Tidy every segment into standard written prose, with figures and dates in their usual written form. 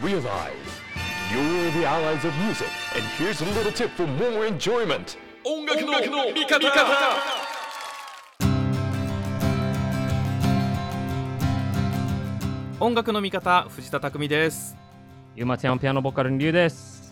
Realize you're the allies of music, and here's a little tip for more enjoyment. 音楽の味方。 音楽の味方、藤田匠です。 ゆうまちゃんピアノボーカルのりゅうです。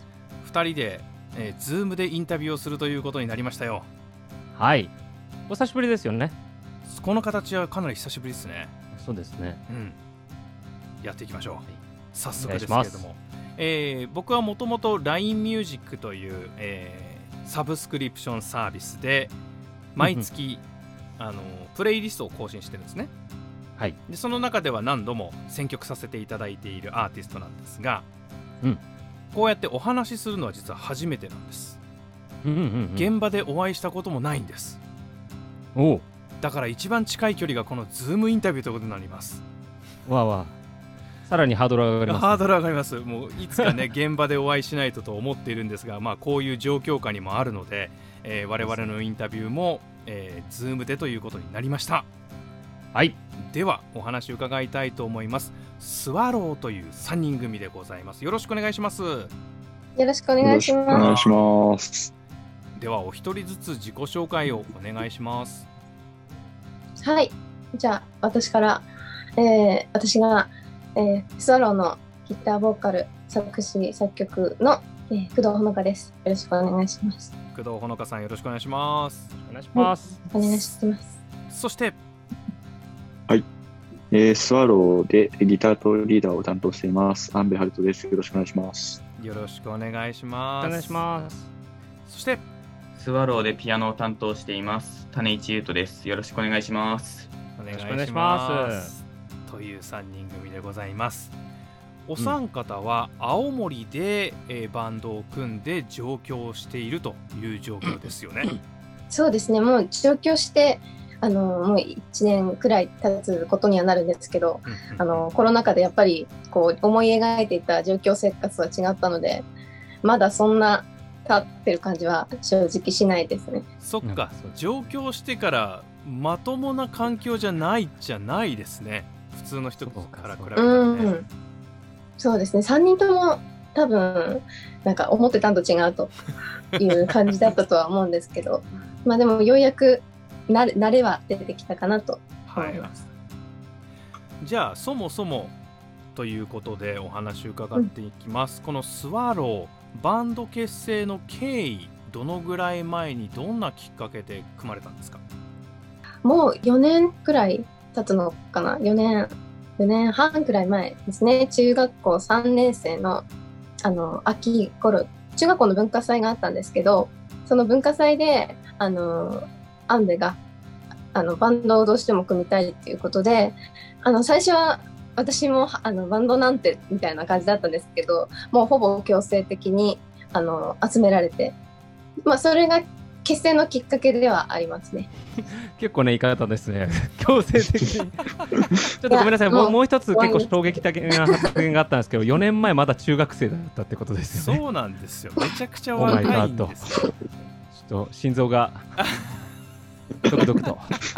2人で、Zoom でインタビューをするということになりましたよ。 はい、お久しぶりですよね。 この形はかなり久しぶりですね。 そうですね、 やっていきましょう、はい、早速ですけれども、僕はもともと LINE ミュージックという、サブスクリプションサービスで毎月プレイリストを更新してるんですね。 はい、 でその中では何度も選曲させていただいているアーティストなんですが、こうやってお話しするのは実は初めてなんです。現場でお会いしたこともないんです。だから一番近い距離がこのズームインタビューということになります。 わわ、さらにハードル上がります、ね、 ハードル上がります。もういつかね現場でお会いしないと思っているんですが、こういう状況下にもあるので、我々のインタビューも、ズームでということになりました。 はい、 ではお話を伺いたいと思います。スワローという3人組でございます。よろしくお願いします。 よろしくお願いします。 お願いします。 ではお一人ずつ自己紹介をお願いします。 はい、じゃあ私から、私が、スワローのギターボーカル作詞作曲の、工藤ほのかです。よろしくお願いします。 工藤ほのかさん、よろしくお願いします。 お願いします、 お願いします。 そしてはい、スワローでギターとリーダーを担当しています安部春人です。よろしくお願いします。 よろしくお願いします。 お願いします。 そしてスワローでピアノを担当しています種市優斗です。よろしくお願いします。 お願いしますという3人組でございます。お三方は青森で、バンドを組んで上京しているという状況ですよね。 そうですね、もう上京してもう1年くらい経つことにはなるんですけど、コロナ禍でやっぱりこう思い描いていた上京生活は違ったので、まだそんな経ってる感じは正直しないですね。 そっか、上京してからまともな環境じゃないじゃないですね。普通の人から比べたらね。 そうですね、3人とも多分なんか思ってたんと違うという感じだったとは思うんですけどでもようやく慣れは出てきたかなと思います。 じゃあそもそもということでお話を伺っていきます。このスワローバンド結成の経緯、どのぐらい前にどんなきっかけで組まれたんですか？ もう4年くらい経つのかな。4年半くらい前ですね。中学校3年生の秋頃、中学校の文化祭があったんですけど、その文化祭でアンベがバンドをどうしても組みたいっていうことで、最初は私もバンドなんてみたいな感じだったんですけど、もうほぼ強制的に集められて、それが結成のきっかけではありますね。 結構ね、言い方ですね。強制的にちょっとごめんなさい、もう一つ結構衝撃的な発言があったんですけど、4年前まだ中学生だったってことですよね。 そうなんですよ、めちゃくちゃ若いんですよ。 ちょっと心臓がドクドクと。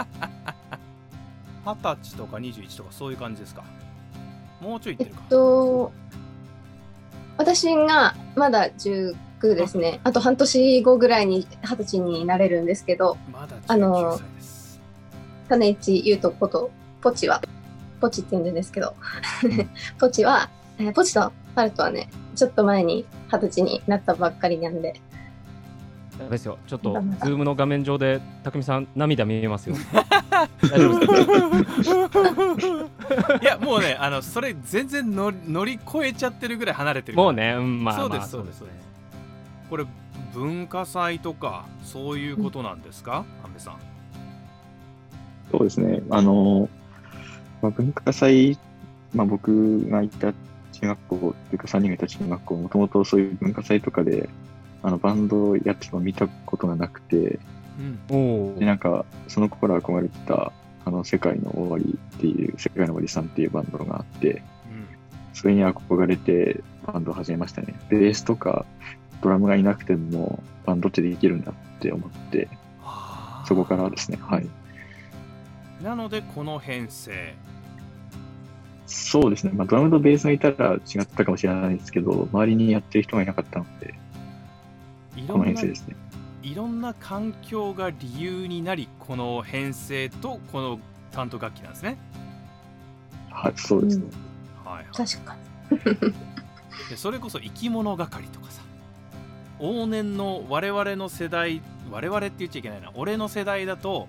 20歳とか21とかそういう感じですか？もうちょいいってるか。 私がまだ19ですね。あと半年後ぐらいに20歳になれるんですけど、 まだ19歳です。 種市優斗ことポチって呼んでるんですけどポチとハルトはね、ちょっと前に20歳になったばっかりなんで。 ですよ、ちょっとズームの画面上で匠さん涙見えますよ。大丈夫ですか？ いやもうね、それ全然乗り越えちゃってるぐらい離れてる。 もうね、 そうですそうです。これ文化祭とかそういうことなんですか、安部さん？ そうですね、文化祭、僕が行った中学校というか3人がいた中学校、もともとそういう文化祭とかでバンドやってるのを見たことがなくて、でなんかその頃憧れてた世界の終わりっていう世界の終わりさんっていうバンドがあって、それに憧れてバンドを始めましたね。ベースとかドラムがいなくてもバンドってできるんだって思って、そこからですね。はい。 なのでこの編成。 そうですね、ドラムとベースがいたら違ったかもしれないですけど、周りにやってる人がいなかったので、この編成ですね。 いろんな環境が理由になり、この編成とこの担当楽器なんですね。 はい、そうですね。 はい、 確かに。 でそれこそ生き物係とかさ、往年の我々の世代、我々って言っちゃいけないな、俺の世代だと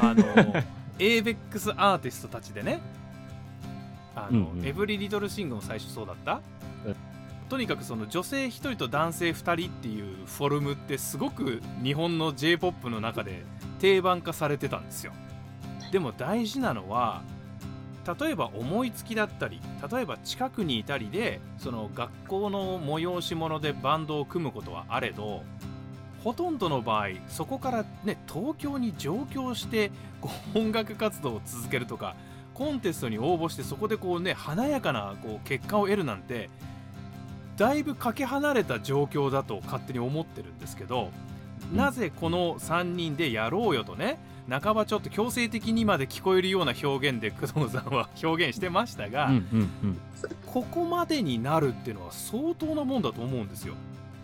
ABEX アーティストたちでね、エブリリトルシングも最初そうだった、とにかくその女性1人と男性2人っていうフォルムってすごく日本の J-POP の中で定番化されてたんですよ。でも大事なのは、例えば思いつきだったり、例えば近くにいたりで、その学校の催し物でバンドを組むことはあれど、ほとんどの場合そこからね、東京に上京して音楽活動を続けるとか、コンテストに応募してそこでこうね、華やかな結果を得るなんて、だいぶかけ離れた状況だと勝手に思ってるんですけど、なぜこの3人でやろうよとね、半ばちょっと強制的にまで聞こえるような表現で工藤さんは表現してましたが、ここまでになるっていうのは相当なもんだと思うんですよ。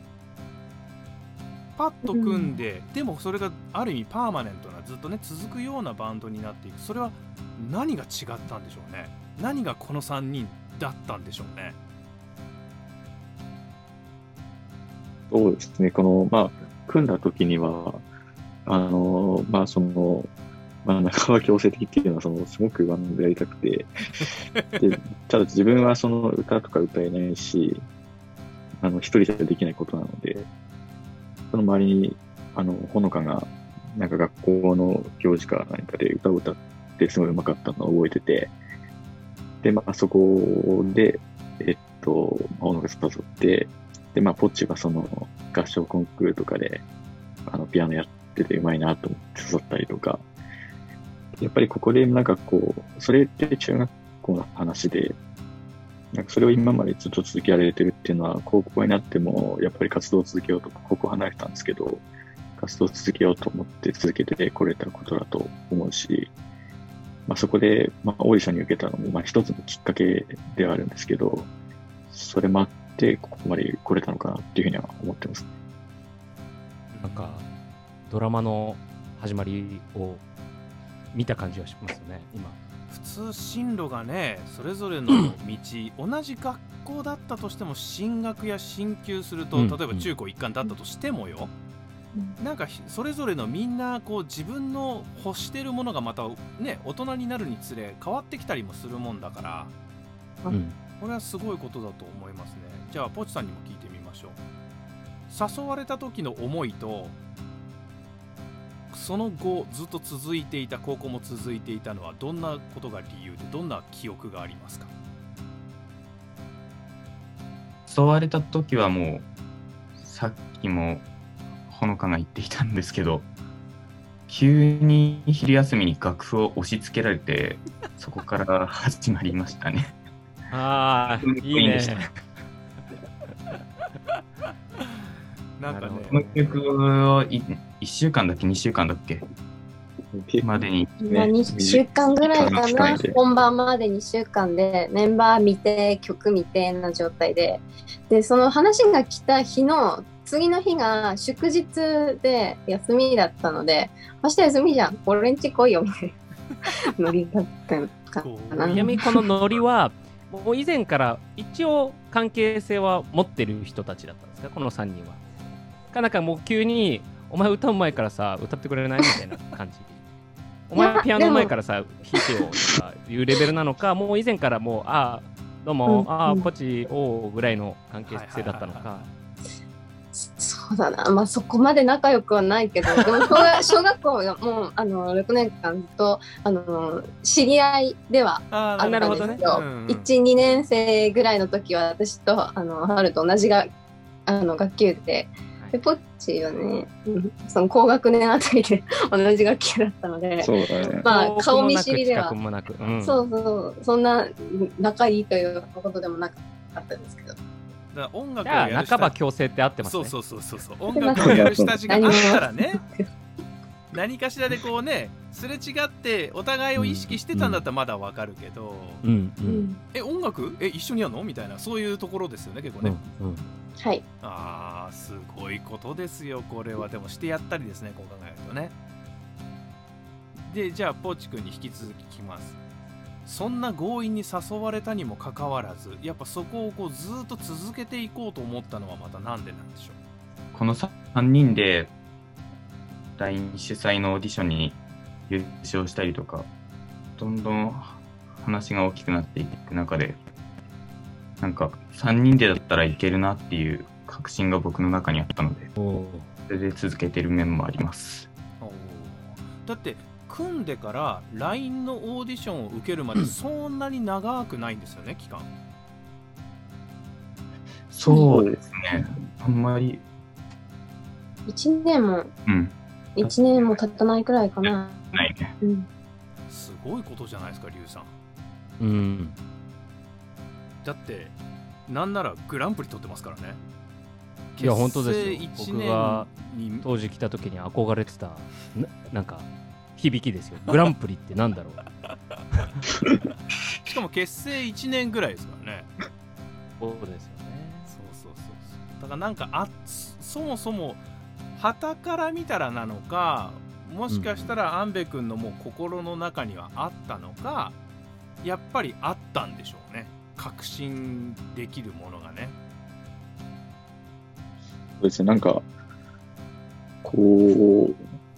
パッと組んで、でもそれがある意味パーマネントな、ずっとね続くようなバンドになっていく。それは何が違ったんでしょうね。何がこの3人だったんでしょうね。 そうですね、組んだ時には、半ば強制的っていうのは、すごくバンドやりたくて、で、ただ自分はその歌とか歌えないし、一人じゃできないことなので、その周りに、ほのかが、なんか学校の行事か何かで歌を歌ってすごい上手かったのを覚えてて、で、そこで、ほのか誘って、で、ポッチがその合唱コンクールとかで、ピアノやっててうまいなと思って誘ったりとか、やっぱりここでそれって中学校の話で、それを今までずっと続けられてるっていうのは、高校になってもやっぱり活動を続けようと、高校離れたんですけど、活動を続けようと思って続けてこれたことだと思うし、そこで、オーディションに受けたのも、一つのきっかけではあるんですけど、それもあって、ここまで来れたのかなっていうふうには思ってます。 なんか、ドラマの始まりを見た感じがしますよね、今。 普通進路がね、それぞれの道、同じ学校だったとしても、進学や進級すると、例えば中高一貫だったとしてもよ、なんかそれぞれのみんな自分の欲してるものがまたね、大人になるにつれ変わってきたりもするもんだから、これはすごいことだと思いますね。じゃあポチさんにも聞いてみましょう。誘われた時の思いと、その後ずっと続いていた、高校も続いていたのはどんなことが理由で、どんな記憶がありますか？ 誘われた時はもう、さっきもほのかが言っていたんですけど、急に昼休みに楽譜を押し付けられて、そこから始まりましたね。 ああ、いいね。 なんかね、 この曲を1週間だっけ2週間だっけまでに、 2週間ぐらいかな。本番まで2週間でメンバー見て曲見てな状態で、その話が来た日の次の日が祝日で休みだったので、明日休みじゃん、俺んち来いよみたいなノリだったのかな。 ちなみにこのノリはもう以前から一応関係性は持ってる人たちだったんですか、この3人は。なんかもう急にお前歌う前からさ歌ってくれないみたいな感じ。お前ピアノ前からさ弾いてよとかいうレベルなのか、もう以前からもうどうも、ポチおぐらいの関係性だったのか。 そうだな、そこまで仲良くはないけど、でも小学校はもう6年間ずっと知り合いではあったんですけど、1、2年生ぐらいの時は私と春と同じ学級で、ポッチはね、その高学年あたりで同じ学級だったので、顔見知りでは、そんな仲いいということでもなかったんですけど。 だ音楽をやる半ば強制ってあってますね。 そう音楽をやる下地があったらね何かしらでこうねすれ違ってお互いを意識してたんだったらまだわかるけど、音楽一緒にやるのみたいな、そういうところですよね結構ね。 はい。 ああ、すごいことですよこれは。でもしてやったりですね、こう考えるとね。でじゃあポーチ君に引き続き聞きます。そんな強引に誘われたにもかかわらず、やっぱそこをこうずっと続けていこうと思ったのはまたなんでなんでしょう。 この3人で LINE 主催のオーディションに優勝したりとか、どんどん話が大きくなっていく中で、なんか3人でだったらいけるなっていう確信が僕の中にあったので、それで続けてる面もあります。 だって組んでから LINE のオーディションを受けるまでそんなに長くないんですよね、期間。 そうですね、あんまり 1年も、1年も経たないくらいかな。 ないね。 すごいことじゃないですか、リュウさん。だってなんならグランプリ取ってますからね。 いや本当ですよ。 結成僕が当時来た時に憧れてたなんか響きですよ。グランプリってなんだろう。しかも結成1年ぐらいですからね。 そうですよね。 そうだからなんかそもそも傍から見たらなのか、もしかしたら安部君のもう心の中にはあったのか、やっぱりあったんでしょうね、確信できるものがね。 そうですね、なんかこう、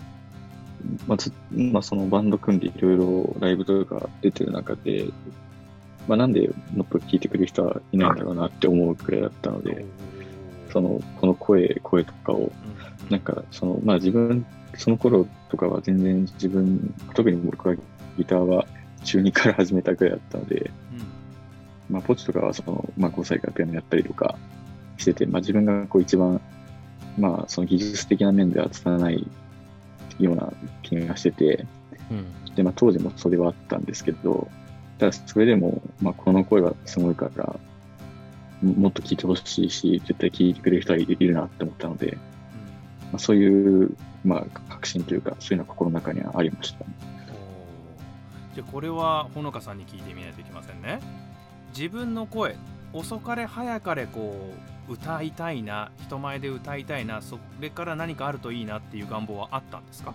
そのバンド組んでいろいろライブとか出てる中で、なんでもっと聴いてくれる人はいないんだろうなって思うくらいだったので、この声とかを、なんか自分、その頃とかは全然特に僕はギターは中2から始めたくらいだったので、ポチとかは5歳からピアノやったりとかしてて、自分がこう一番、その技術的な面では拙ないような気がしてて、で、当時もそれはあったんですけど、ただそれでも、この声はすごいから、もっと聴いてほしいし、絶対聴いてくれる人はいるなって思ったので、そういう、確信というか、そういうのは心の中にはありましたね。 じゃあこれはほのかさんに聞いてみないといけませんね。自分の声、遅かれ早かれこう歌いたいな、人前で歌いたいな、それから何かあるといいなっていう願望はあったんですか？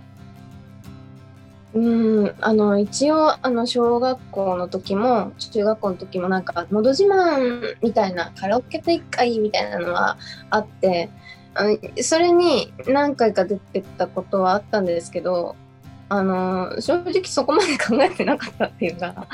一応小学校の時も中学校の時もなんかのど自慢みたいなカラオケ大会みたいなのはあって、それに何回か出てたことはあったんですけど、正直そこまで考えてなかったっていうか、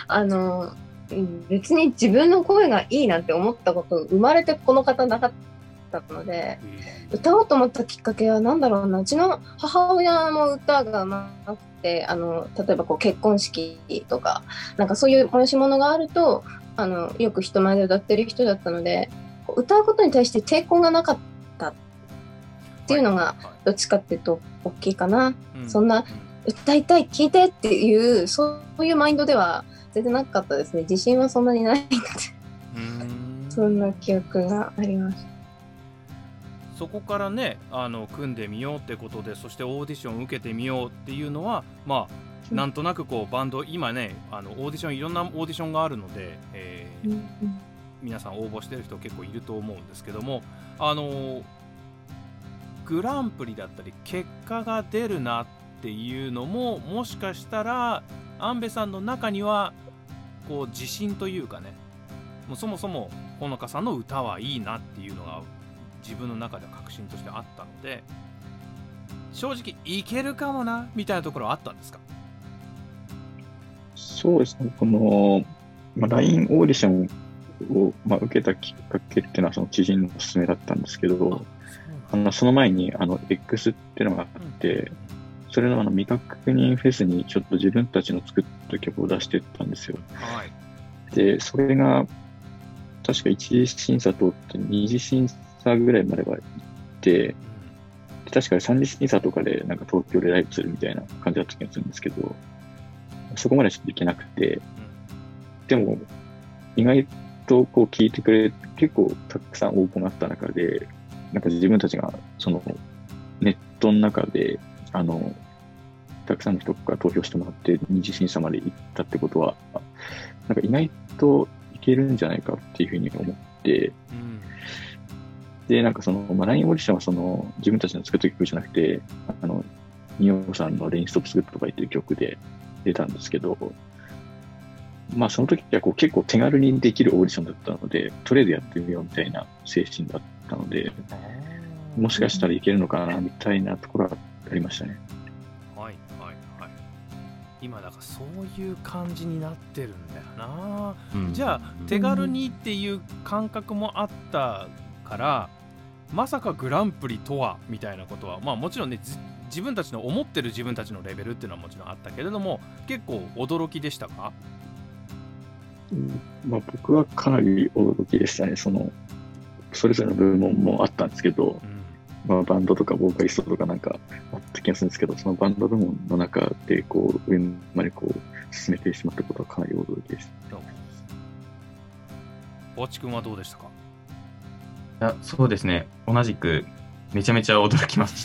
別に自分の声がいいなんて思ったこと生まれてこの方なかったので、歌おうと思ったきっかけは何だろうな。うちの母親も歌がなくて、例えばこう結婚式とかなんかそういう催し物があるとよく人前で歌ってる人だったので、歌うことに対して抵抗がなかったっていうのがどっちかっていうと大きいかな。そんな歌いたい聴いてっていうそういうマインドでは全然なかったですね。自信はそんなにないのでそんな記憶があります。 そこからね組んでみようってことで、そしてオーディションを受けてみようっていうのはなんとなくこうバンド今ねオーディションいろんなオーディションがあるので、皆さん応募してる人結構いると思うんですけども、グランプリだったり結果が出るなっていうのももしかしたら安部さんの中にはこう自信というかね、もうそもそもほのかさんの歌はいいなっていうのが自分の中では確信としてあったので、正直いけるかもなみたいなところはあったんですか？ そうですね、この、LINE オーディションを、受けたきっかけっていうのはその知人のおすすめだったんですけど、その前にX っていうのがあって、それの未確認フェスにちょっと自分たちの作った曲を出してったんですよ。で、それが確か1次審査通って2次審査ぐらいまでは行って、確か3次審査とかでなんか東京でライブするみたいな感じだった気がするんですけど、そこまでちょっといけなくて、でも意外とこう聞いてくれ、結構たくさん応募があった中で、なんか自分たちがそのネットの中でたくさんの人から投票してもらって二次審査まで行ったってことは、なんか意外といけるんじゃないかっていうふうに思って、で、なんかLINE オーディションは自分たちの作った曲じゃなくて、ニオさんのレインストップスグッドとか言ってる曲で出たんですけど、その時は結構手軽にできるオーディションだったので、とりあえずやってみようみたいな精神だったので、もしかしたらいけるのかなみたいなところはありましたね。 はいはいはい。今だからそういう感じになってるんだよな、じゃあ手軽にっていう感覚もあったから、まさかグランプリとはみたいなことは、もちろんね、自分たちの思ってる自分たちのレベルっていうのはもちろんあったけれども、結構驚きでしたか？ 僕はかなり驚きでしたね。それぞれの部門もあったんですけど、バンドとかボーカリストとかなんかあった気がするんですけど、そのバンド部門の中で上まで進めてしまったことはかなり驚きでした。 ぼっちくんはどうでしたか？ いや、そうですね。同じくめちゃめちゃ驚きました。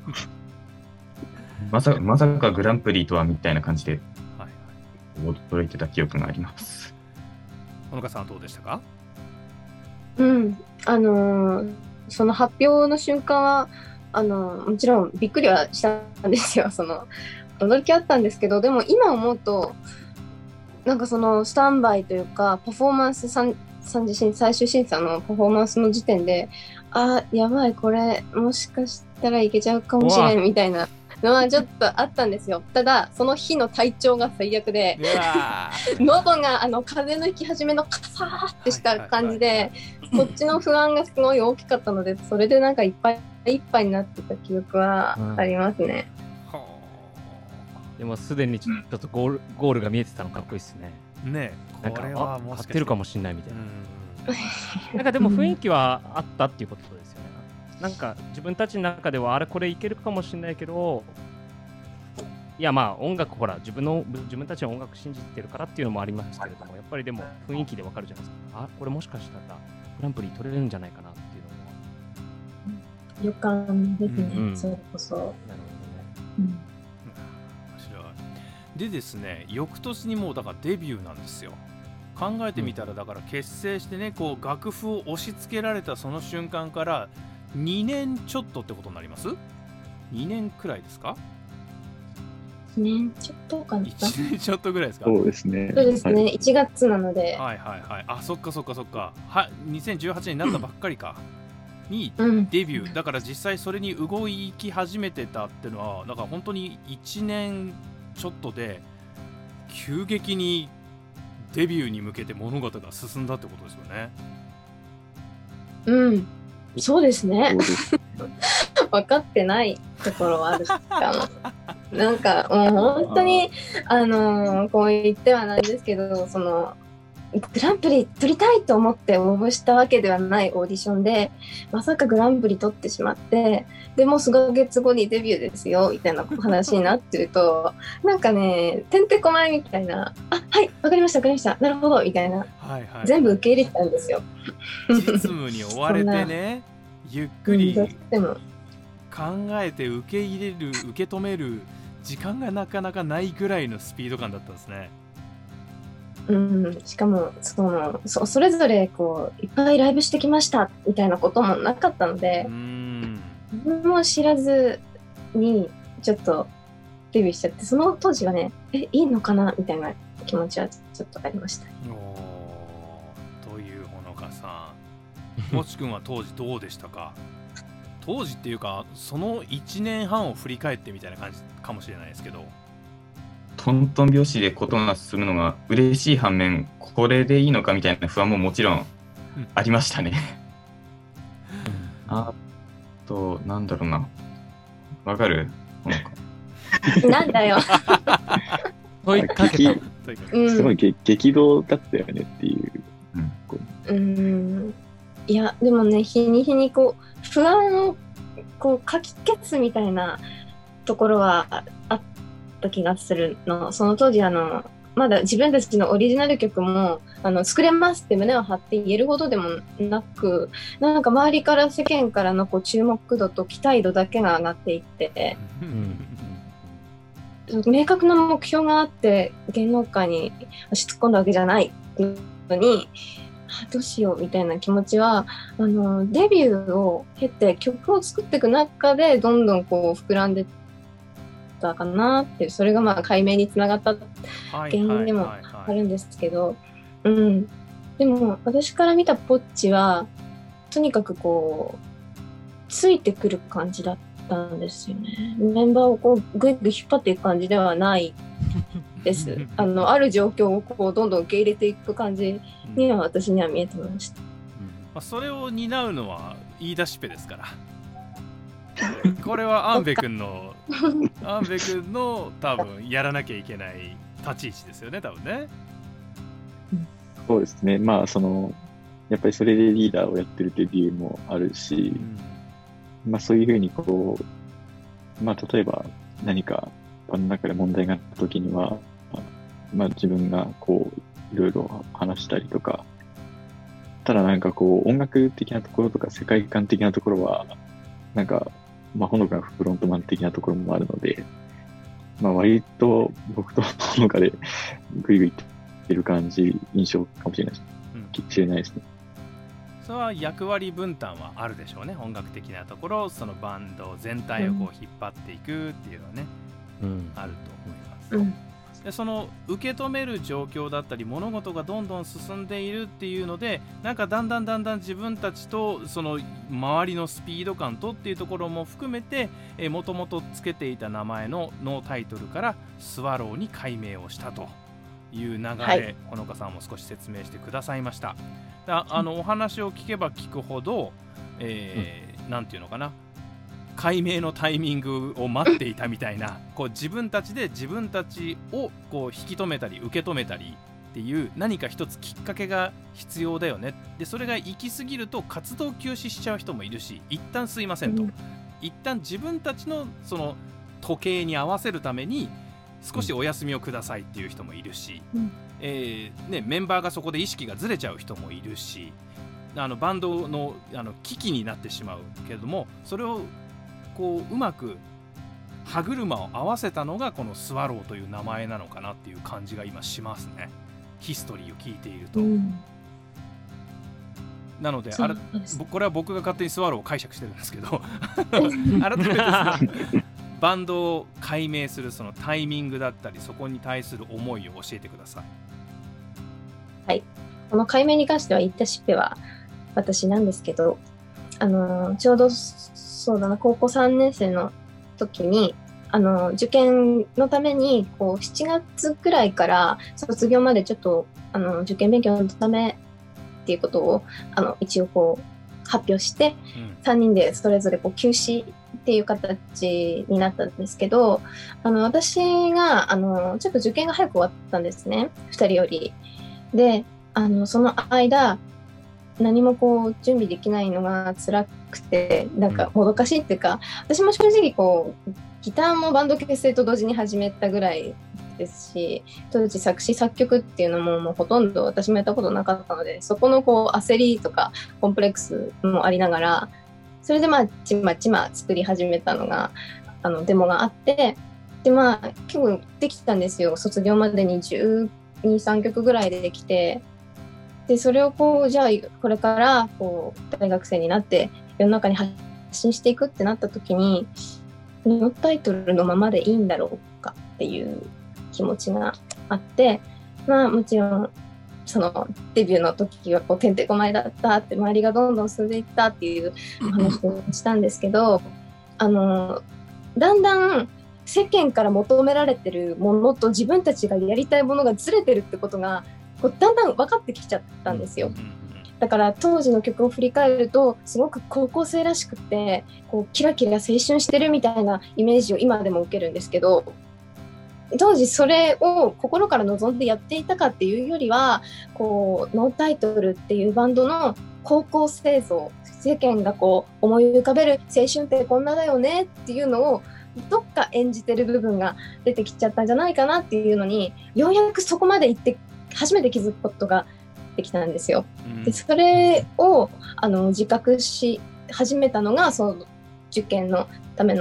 まさかグランプリとはみたいな感じで驚いてた記憶があります。 ほのかさんはどうでしたか？ その発表の瞬間はもちろんびっくりはしたんですよ。驚きあったんですけど、でも今思うとなんかスタンバイというかパフォーマンス最終審査のパフォーマンスの時点で、やばい、これもしかしたらいけちゃうかもしれんみたいなのはちょっとあったんですよ。ただその日の体調が最悪で喉が風の吹き始めのカサーってした感じで、こっちの不安がすごい大きかったので、それでなんかいっぱいいっぱいになってた記憶はありますね。 でもすでにちょっとゴールが見えてたのかっこいいですね。 ねえ、これはもしかして勝ってるかもしれないみたいな。なんかでも雰囲気はあったっていうことですよね。なんか自分たちの中ではこれいけるかもしれないけど、いや音楽自分たちの音楽信じてるからっていうのもありますけれども、やっぱりでも雰囲気でわかるじゃないですか。これもしかしたらグランプリ取れるんじゃないかなっていうのは予感ですね、それこそ。なるほどね。 面白い。でですね、翌年にもうだからデビューなんですよ。考えてみたら、だから結成してね、楽譜を押し付けられたその瞬間から2年ちょっとってことになります？ 2 年くらいですか ？1年ちょっとかな。 1年ちょっとぐらいですか？ そうですね。 そうですね、1月なので。 はいはいはい。そっか。2018年になったばっかりか。にデビュー、だから実際それに動き始めてたっていうのは、だから本当に1年ちょっとで急激にデビューに向けて物事が進んだってことですよね。 そうですね。分かってないところはあるかも。なんかもう本当にこう言ってはなんですけど、グランプリ取りたいと思って応募したわけではないオーディションで、まさかグランプリ取ってしまって、でも数ヶ月後にデビューですよみたいな話になってると、なんかね、てんてこまいみたいな、はいわかりましたなるほどみたいな、全部受け入れてたんですよ。 実務に追われてね、ゆっくり考えて受け止める時間がなかなかないぐらいのスピード感だったんですね。 しかもそれぞれいっぱいライブしてきましたみたいなこともなかったので、何も知らずにちょっとデビューしちゃって、その当時はね、いいのかなみたいな気持ちはちょっとありました。 というほのかさん、もちくんは当時どうでしたか？当時っていうかその1年半を振り返ってみたいな感じかもしれないですけど、 トントン拍子で事が進むのが嬉しい反面、これでいいのかみたいな不安ももちろんありましたね。あと、なんだろうな。わかる？ なんだよ。 問いかけた。 すごい激動だったよねっていう。 いや、でもね、日に日に不安をかき消すみたいなところはあった気がするの。その当時まだ自分たちのオリジナル曲も作れますって胸を張って言えるほどでもなく、なんか周りから世間からの注目度と期待度だけが上がっていって、 明確な目標があって芸能界に足突っ込んだわけじゃないのに、どうしようみたいな気持ちはデビューを経て曲を作っていく中でどんどんこう膨らんでったかなっていう、それがまあ解明につながった原因でもあるんですけど、でも私から見たポッチはとにかくこうついてくる感じだったんですよね。メンバーをこうぐいぐい引っ張っていく感じではないですある状況をこうどんどん受け入れていく感じには私には見えてました、 それを担うのは言い出しっぺですからこれは安部君の多分やらなきゃいけない立ち位置ですよね、多分ね。 そうですね。まあやっぱりそれでリーダーをやってるっていう理由もあるし、まあそういうふうにこう、まあ例えば何か場の中で問題があった時には、まあ自分がこういろいろ話したりとか、ただなんかこう音楽的なところとか世界観的なところはなんかまあほのかがフロントマン的なところもあるので、まあ割と僕とほのかでグイグイってる感じ、印象かもしれないですね。 それは役割分担はあるでしょうね。音楽的なところ、そのバンド全体をこう引っ張っていくっていうのはね、あると思います、でその受け止める状況だったり物事がどんどん進んでいるっていうので、なんかだんだん自分たちとその周りのスピード感とっていうところも含めてもともとつけていた名前のノータイトルからスワローに改名をしたという流れ、ほのかさんも少し説明してくださいました。お話を聞けば聞くほど、なんていうのかな、改名のタイミングを待っていたみたいなこう自分たちで自分たちをこう引き止めたり受け止めたりっていう何か一つきっかけが必要だよね。でそれが行き過ぎると活動休止しちゃう人もいるし、一旦すいませんと、一旦自分たちのその時計に合わせるために少しお休みをくださいっていう人もいるし、メンバーがそこで意識がずれちゃう人もいるし、バンドの危機になってしまうけれども、それをこううまく歯車を合わせたのがこのスワローという名前なのかなっていう感じが今しますね、ヒストリーを聞いていると、なのでこれは僕が勝手にスワローを解釈してるんですけど改めてバンドを改名するそのタイミングだったり、そこに対する思いを教えてください。 はい、この改名に関しては言ったしっぺは私なんですけど、ちょうどそうだな、高校3年生の時に受験のためにこう7月くらいから卒業までちょっと受験勉強のためっていうことを一応こう発表して、3人でそれぞれこう休止っていう形になったんですけど、私がちょっと受験が早く終わったんですね、2人より。でその間何もこう準備できないのが辛くて、なんかもどかしいっていうか、私も正直こうギターもバンド結成と同時に始めたぐらいですし、当時作詞作曲っていうのもうほとんど私もやったことなかったので、そこのこう焦りとかコンプレックスもありながら、それでちまちま作り始めたのがデモがあって、で結構できたんですよ。卒業までに12、3曲ぐらいでできて、でそれをこうじゃあこれからこう大学生になって世の中に発信していくってなった時に、ノータイトルのままでいいんだろうかっていう気持ちがあって、もちろんそのデビューの時はこうてんてこまいだったって、周りがどんどん進んでいったっていう話をしたんですけど、だんだん世間から求められてるものと自分たちがやりたいものがずれてるってことがこうだんだん分かってきちゃったんですよ。だから当時の曲を振り返るとすごく高校生らしくてこうキラキラ青春してるみたいなイメージを今でも受けるんですけど、当時それを心から望んでやっていたかっていうよりは、こうノータイトルっていうバンドの高校生像、世間がこう思い浮かべる青春ってこんなだよねっていうのをどっか演じてる部分が出てきちゃったんじゃないかなっていうのに、ようやくそこまで行って初めて気づくことができたんですよ。でそれを自覚し始めたのがその受験のための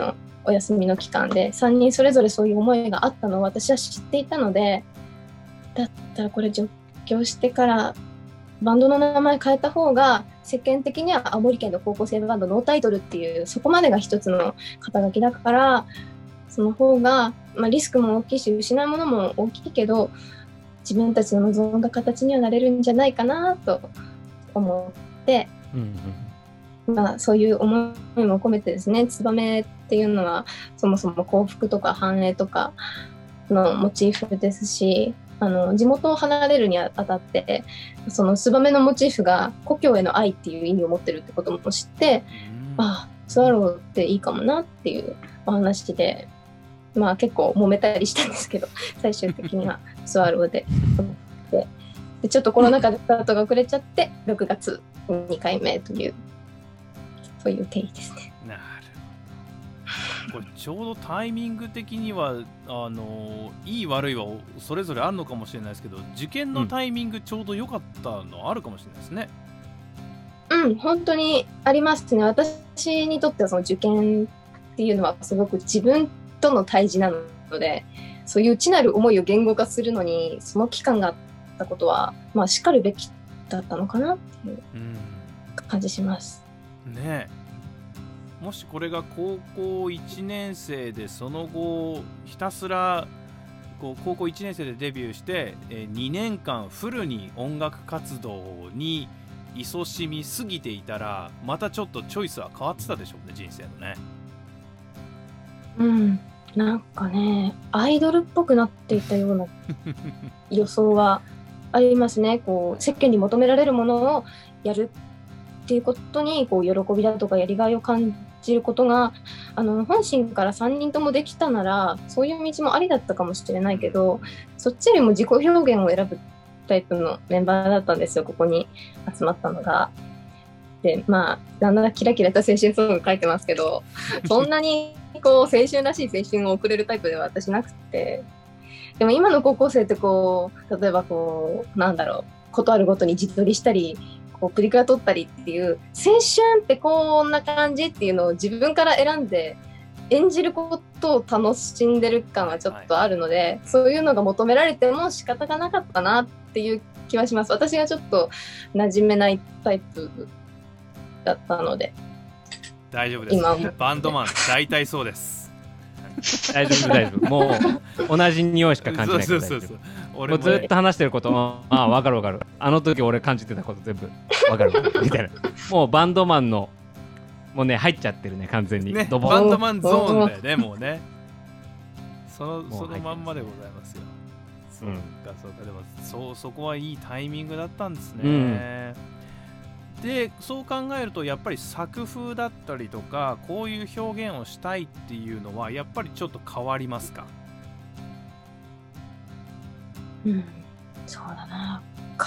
お休みの期間で3人それぞれそういう思いがあったのを私は知っていたので、だったらこれ上京してからバンドの名前変えた方が世間的には青森県の高校生バンドノータイトルっていうそこまでが一つの肩書きだから、その方が、リスクも大きいし失うものも大きいけど自分たちの望んだ形にはなれるんじゃないかなと思って、そういう思いも込めてですね、ツバメっていうのはそもそも幸福とか繁栄とかのモチーフですし、地元を離れるにあたってそのツバメのモチーフが故郷への愛っていう意味を持ってるってことも知って、スワローっていいかもなっていうお話で、結構揉めたりしたんですけど最終的にはスワローででちょっとコロナ禍でスタートが遅れちゃって6月2回目というそういう経緯ですね。 なるほど。これちょうどタイミング的にはいい悪いはそれぞれあるのかもしれないですけど、受験のタイミングちょうど良かったのあるかもしれないですね。 本当にありますね。私にとってはその受験っていうのはすごく自分との対峙なので、そういう内なる思いを言語化するのにその期間があったことはしかるべきだったのかなっていう感じします。 ねえ、もしこれが高校1年生でその後ひたすら高校1年生でデビューして2年間フルに音楽活動に勤しみすぎていたらまたちょっとチョイスは変わってたでしょうね、人生のね。 なんかねアイドルっぽくなっていたような予想はありますね。こう世間に求められるものをやるっていうことにこう喜びだとかやりがいを感じることが本心から3人ともできたならそういう道もありだったかもしれないけど、そっちよりも自己表現を選ぶタイプのメンバーだったんですよ、ここに集まったのが。でだんだんキラキラと青春ソング書いてますけどそんなにこう青春らしい青春を送れるタイプでは私なくて、でも今の高校生ってこう例えばこうことあるごとに自撮りしたりこうプリクラ撮ったりっていう青春ってこんな感じっていうのを自分から選んで演じることを楽しんでる感はちょっとあるので、そういうのが求められても仕方がなかったなっていう気はします。私がちょっと馴染めないタイプだったので。 大丈夫です。バンドマン大体そうです。 大丈夫もう同じ匂いしか感じないから大丈夫。俺もずっと話してること分かるあの時俺感じてたこと全部分かるみたいなもうバンドマンのもうね入っちゃってるね完全に、 ね、バンドマンゾーンだよねもうねそのまんまでございますよ。そうかでもそこはいいタイミングだったんですね。でそう考えるとやっぱり作風だったりとかこういう表現をしたいっていうのはやっぱりちょっと変わりますか？ そうだな、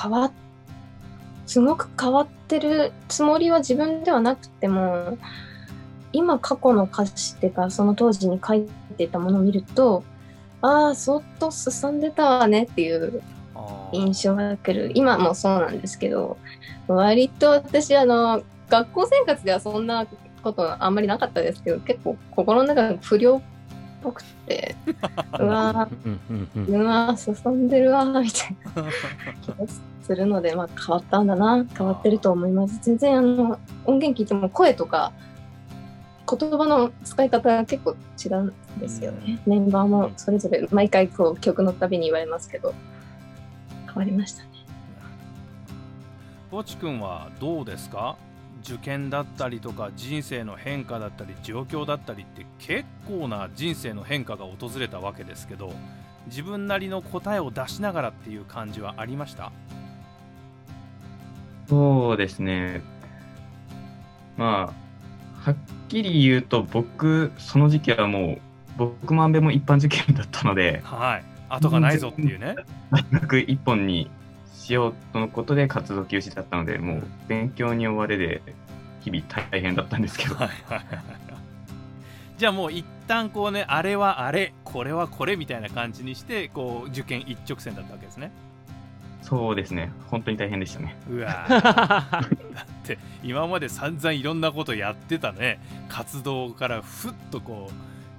すごく変わってるつもりは自分ではなくても今過去の歌詞っていうかその当時に書いていたものを見るとそっと進んでたわねっていう印象が来る。今もそうなんですけど割と私学校生活ではそんなことあんまりなかったですけど結構心の中が不良っぽくてうわ進んでるわみたいな気がするので変わったんだな、変わってると思います。全然音源聞いても声とか言葉の使い方が結構違うんですよね。メンバーもそれぞれ毎回こう曲のたびに言われますけど変わりましたね。 ぼちくんはどうですか？受験だったりとか人生の変化だったり状況だったりって結構な人生の変化が訪れたわけですけど自分なりの答えを出しながらっていう感じはありました？ そうですね、はっきり言うと僕その時期はもう僕も安倍も一般受験だったので後がないぞっていうね大学一本にしようとのことで活動休止だったのでもう勉強に追われで日々大変だったんですけどじゃあもう一旦こうねあれはあれこれはこれみたいな感じにしてこう受験一直線だったわけですね。 そうですね、本当に大変でしたね。 うわだって今まで散々いろんなことやってたね活動からふっとこう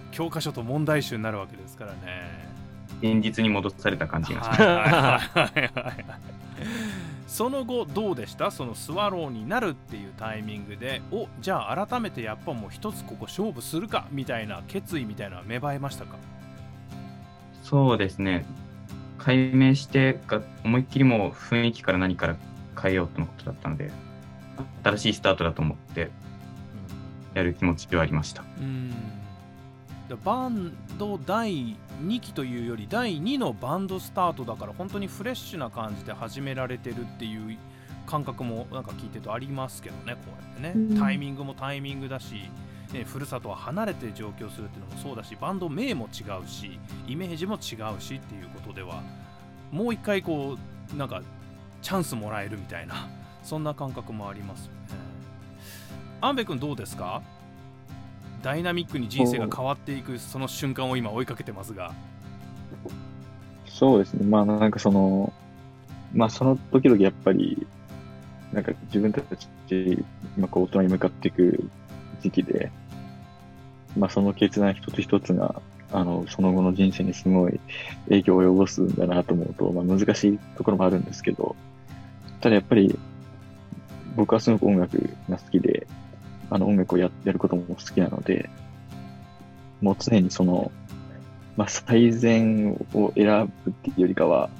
教科書と問題集になるわけですからね。 現実に戻された感じがします。 はいはいはいはい。その後どうでした？そのスワローになるっていうタイミングで、じゃあ改めてやっぱもう一つここ勝負するかみたいな決意みたいなのは芽生えましたか？ そうですね。改名して思いっきりもう雰囲気から何から変えようとのことだったので、新しいスタートだと思ってやる気持ちではありました。 バンド第2期というより第2のバンドスタートだから、本当にフレッシュな感じで始められてるっていう感覚もなんか聞いてるとありますけどね。こうやってね、タイミングもタイミングだし、ね、ふるさとは離れて上京するっていうのもそうだし、バンド名も違うしイメージも違うしっていうことでは、もう一回こうなんかチャンスもらえるみたいな、そんな感覚もありますよね。安部君どうですか？ダイナミックに人生が変わっていくその瞬間を今追いかけてますが。 そうですね。なんかその時々やっぱりなんか自分たち今こう大人に向かっていく時期で、その決断一つ一つがその後の人生にすごい影響を及ぼすんだなと思うと、難しいところもあるんですけど、ただやっぱり僕はすごく音楽が好きで、音楽をやることも好きなので、もう常にその、最善を選ぶっていうよりかは、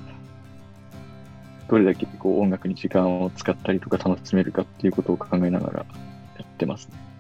どれだけこう音楽に時間を使ったりとか楽しめるかっていうことを考えながらやってますね。